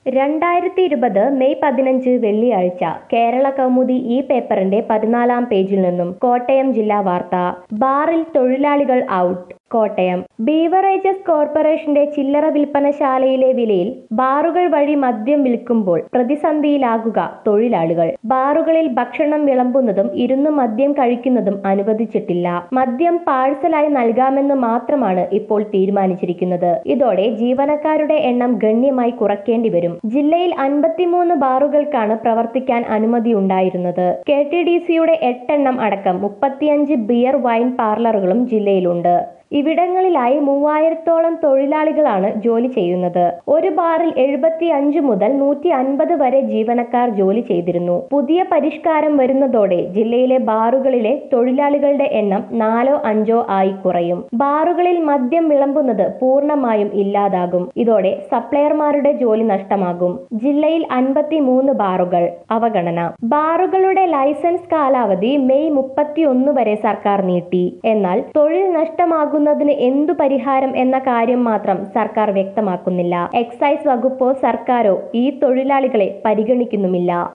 2020 May 15 വെള്ളിയാഴ്ച കേരള കൗമുദി ഈ പേപ്പറിന്റെ 14-ാം പേജിൽ നിന്നും കോട്ടയം ജില്ലാ വാർത്ത. ബാറിൽ തൊഴിലാളികൾ ഔട്ട്. കോട്ടയം. ബീവറേജസ് കോർപ്പറേഷന്റെ ചില്ലറ വിൽപ്പനശാലയിലെ വിലയിൽ ബാറുകൾ വഴി മദ്യം വിൽക്കുമ്പോൾ പ്രതിസന്ധിയിലാകുക തൊഴിലാളികൾ. ബാറുകളിൽ ഭക്ഷണം വിളമ്പുന്നതും ഇരുന്ന് മദ്യം കഴിക്കുന്നതും അനുവദിച്ചിട്ടില്ല. മദ്യം പാഴ്സലായി നൽകാമെന്ന് മാത്രമാണ് ഇപ്പോൾ തീരുമാനിച്ചിരിക്കുന്നത്. ഇതോടെ ജീവനക്കാരുടെ എണ്ണം ഗണ്യമായി കുറയ്ക്കേണ്ടി വരും. ജില്ലയിൽ 53 ബാറുകൾക്കാണ് പ്രവർത്തിക്കാൻ അനുമതിയുണ്ടായിരുന്നത്. KTDCയുടെ 8 എണ്ണം അടക്കം 35 ബിയർ വൈൻ പാർലറുകളും ജില്ലയിലുണ്ട്. ഇവിടങ്ങളിലായി 3000-ഓളം തൊഴിലാളികളാണ് ജോലി ചെയ്യുന്നത്. ഒരു ബാറിൽ 75 മുതൽ 150 വരെ ജീവനക്കാർ ജോലി ചെയ്തിരുന്നു. പുതിയ പരിഷ്കാരം വരുന്നതോടെ ജില്ലയിലെ ബാറുകളിലെ തൊഴിലാളികളുടെ എണ്ണം 4-5 ആയി കുറയും. ബാറുകളിൽ മദ്യം വിളമ്പുന്നത് പൂർണ്ണമായും ഇല്ലാതാകും. ഇതോടെ സപ്ലയർമാരുടെ ജോലി നഷ്ടമാകും. ജില്ലയിൽ 53 ബാറുകൾ അവഗണന. ബാറുകളുടെ ലൈസൻസ് കാലാവധി മെയ് 31 വരെ സർക്കാർ നീട്ടി. എന്നാൽ തൊഴിൽ നഷ്ടമാകുന്നതിന് എന്തു പരിഹാരം എന്ന കാര്യം മാത്രം സർക്കാർ വ്യക്തമാക്കുന്നില്ല. എക്സൈസ് വകുപ്പോ സർക്കാരോ ഈ തൊഴിലാളികളെ പരിഗണിക്കുന്നുമില്ല.